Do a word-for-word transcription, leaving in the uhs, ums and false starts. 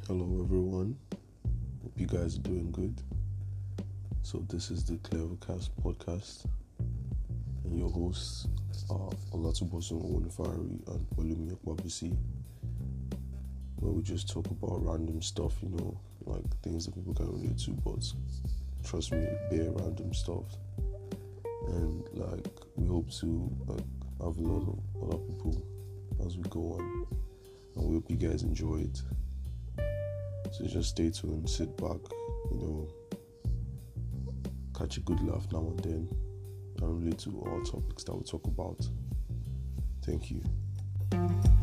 Hello, everyone. Hope you guys are doing good. So, this is the Clevercast podcast, and your hosts are Olatubosun Owenifari and Olumi Ekbabisi, where we just talk about random stuff, you know, like things that people can relate to, but trust me, bare random stuff. And like, we hope to like have a lot of other people as we go on, and we hope you guys enjoy it. So just stay tuned, sit back, you know, catch a good laugh now and then, and relate to all topics that we talk about. Thank you.